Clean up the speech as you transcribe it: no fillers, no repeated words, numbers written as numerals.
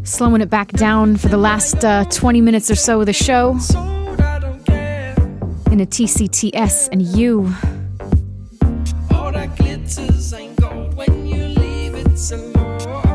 Slowing it back down for the last 20 minutes or so of the show. In a TCTS and you. All that glitters ain't gold when you leave it alone.